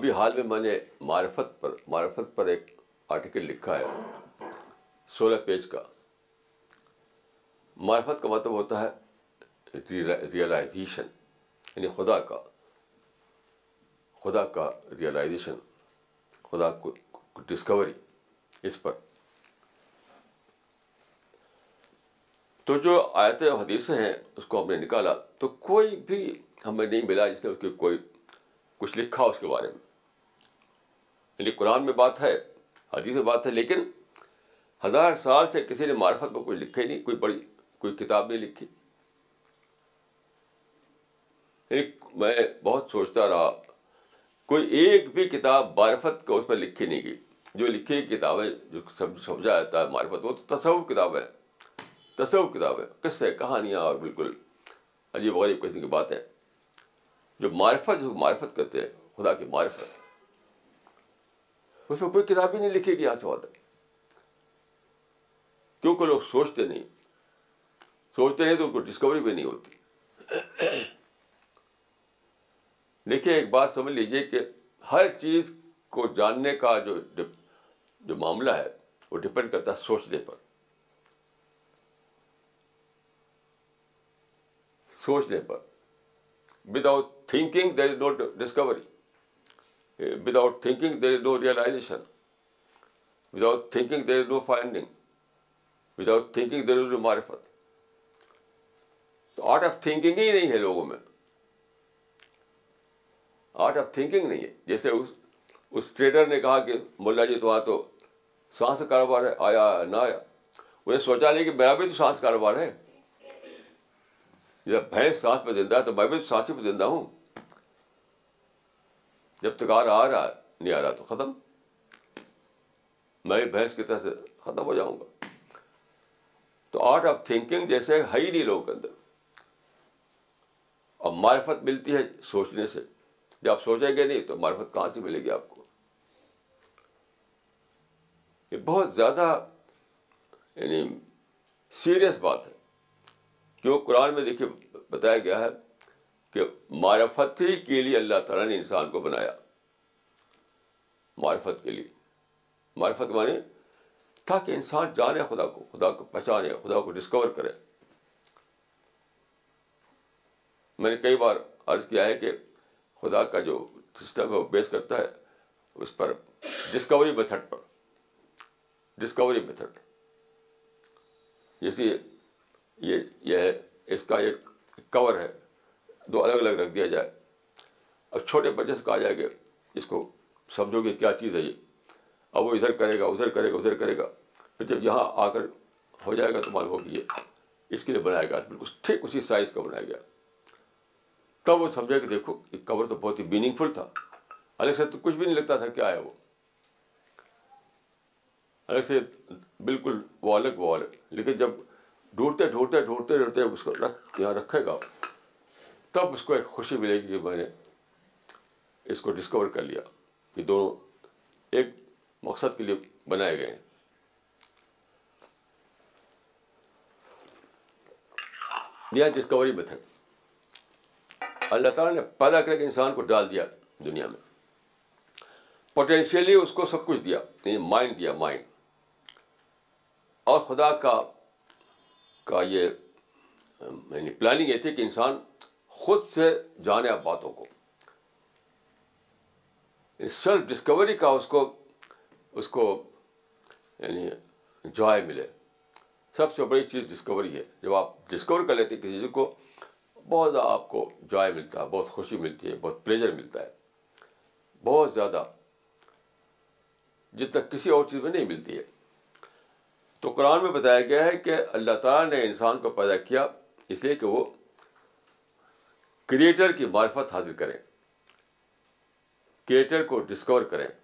ابھی حال میں نے معرفت پر ایک آرٹیکل لکھا ہے 16 پیج کا. معرفت کا مطلب ہوتا ہے ریئلائزیشن، یعنی خدا کا ریئلائزیشن، خدا کو ڈسکوری. اس پر تو جو آیتیں حدیثیں ہیں اس کو ہم نے نکالا تو کوئی بھی ہمیں نہیں ملا جس نے اس کی کوئی کچھ لکھا اس کے بارے میں. یعنی قرآن میں بات ہے، حدیث میں بات ہے، لیکن 1000 سال سے کسی نے معرفت میں کوئی لکھا ہی نہیں، کوئی کتاب نہیں لکھی. یعنی میں بہت سوچتا رہا، کوئی ایک بھی کتاب معرفت کو اس پر لکھی نہیں گئی. جو لکھی گئی کتابیں جو سمجھا جاتا ہے معرفت، وہ تو تصوف کتابیں، قصے، کہانیاں اور بالکل عجیب و غریب قسم کی باتیں. جو معرفت کہتے ہیں، خدا کی معرفت، اس میں کوئی کتاب ہی نہیں لکھی گئی. یہاں سے بات ہے کیونکہ لوگ سوچتے نہیں تو ان کو ڈسکوری بھی نہیں ہوتی. دیکھیے ایک بات سمجھ لیجیے کہ ہر چیز کو جاننے کا جو معاملہ ہے وہ ڈپینڈ کرتا ہے سوچنے پر. Without thinking there is no discovery. Without thinking, there is no realization. Without thinking, there is no finding. Without thinking, there is no معرفت. تو آرٹ آف تھنکنگ ہی نہیں ہے لوگوں میں. آرٹ آف تھنکنگ نہیں ہے. جیسے اس ٹریڈر نے کہا کہ ملا جی تو تو سانس کا کاروبار ہے، آیا نہ آیا. انہیں سوچا نہیں کہ میرا بھی تو سانس کاروبار ہے. جب بھینس سانس پہ زندہ ہے تو میں بھی تو سانس پہ زندہ ہوں. جب تک آ رہا نہیں آ رہا تو ختم، میں بھی بھینس کی طرح سے ختم ہو جاؤں گا. تو آرٹ آف تھنکنگ جیسے ہے ہی نہیں لوگوں کے اندر. اور معرفت ملتی ہے سوچنے سے. جب آپ سوچیں گے نہیں تو معرفت کہاں سے ملے گی آپ کو. یہ بہت زیادہ یعنی سیریس بات ہے. کیوں قرآن میں دیکھیے بتایا گیا ہے کہ معرفت ہی کے لیے اللہ تعالیٰ نے انسان کو بنایا. معرفت کے لیے، معرفت مانے تاکہ انسان جانے خدا کو پہچانے، خدا کو ڈسکور کرے. میں نے کئی بار عرض کیا ہے کہ خدا کا جو سسٹم ہے وہ بیس کرتا ہے اس پر ڈسکوری میتھڈ پر. ڈسکوری میتھڈ جیسے یہ ہے، اس کا ایک کور ہے، دو الگ الگ رکھ دیا جائے. اب چھوٹے بچے سے کہا جائے کہ اس کو سمجھو کہ کیا چیز ہے یہ. اب وہ ادھر کرے گا، پھر جب یہاں آ کر ہو جائے گا تو معلوم ہوگی یہ اس کے لیے بنایا گیا، بالکل ٹھیک اسی سائز کا بنایا گیا. تب وہ سمجھا کہ دیکھو یہ کور تو بہت ہی میننگ فل تھا. الگ سے تو کچھ بھی نہیں لگتا تھا کیا ہے وہ، الگ سے بالکل وہ الگ. لیکن جب ڈھونڈتے اس کو یہاں رکھے گا تب اس کو ایک خوشی ملے گی کہ میں نے اس کو ڈسکور کر لیا. یہ دونوں ایک مقصد کے لیے بنائے گئے ہیں. یہ ڈسکوری میتھڈ. اللہ تعالیٰ نے پیدا کر کے انسان کو ڈال دیا دنیا میں. پوٹینشیلی اس کو سب کچھ دیا، یعنی مائنڈ دیا، مائنڈ. اور خدا کا یہ یعنی پلاننگ یہ تھی کہ انسان خود سے جانے اب باتوں کو، سیلف ڈسکوری کا اس کو یعنی جوائے ملے. سب سے بڑی چیز ڈسکوری ہے. جب آپ ڈسکور کر لیتے کسی چیز کو، بہت زیادہ آپ کو جوائے ملتا ہے، بہت خوشی ملتی ہے، بہت پلیجر ملتا ہے، بہت زیادہ، جب تک کسی اور چیز میں نہیں ملتی ہے. تو قرآن میں بتایا گیا ہے کہ اللہ تعالیٰ نے انسان کو پیدا کیا اس لیے کہ وہ کریٹر کی معرفت حاصل کریں، کریٹر کو ڈسکور کریں.